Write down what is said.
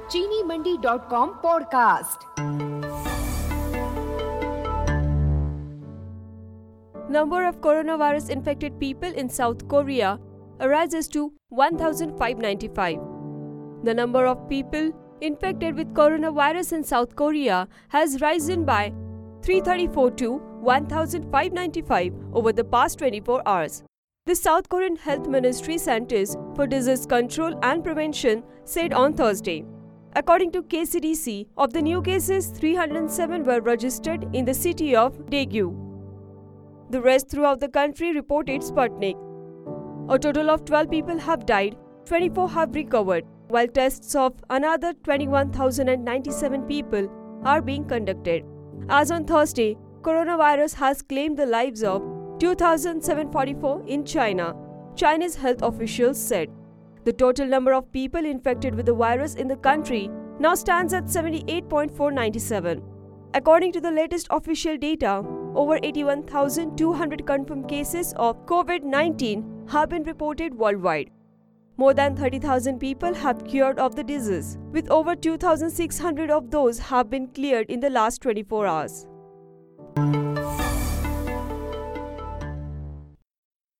cheenimandi.com podcast. Number of coronavirus infected people in South Korea rises to 1,595. The number of people infected with coronavirus in South Korea has risen by 334 to 1,595 over the past 24 hours. The South Korean Health Ministry Centers for Disease Control and Prevention said on Thursday. According to KCDC, of the new cases, 307 were registered in the city of Daegu. The rest throughout the country, reported Sputnik. A total of 12 people have died, 24 have recovered, while tests of another 21,097 people are being conducted. As on Thursday, coronavirus has claimed the lives of 2,744 in China, Chinese health officials said. The total number of people infected with the virus in the country now stands at 78.497. According to the latest official data, over 81,200 confirmed cases of COVID-19 have been reported worldwide. More than 30,000 people have cured of the disease, with over 2,600 of those have been cleared in the last 24 hours.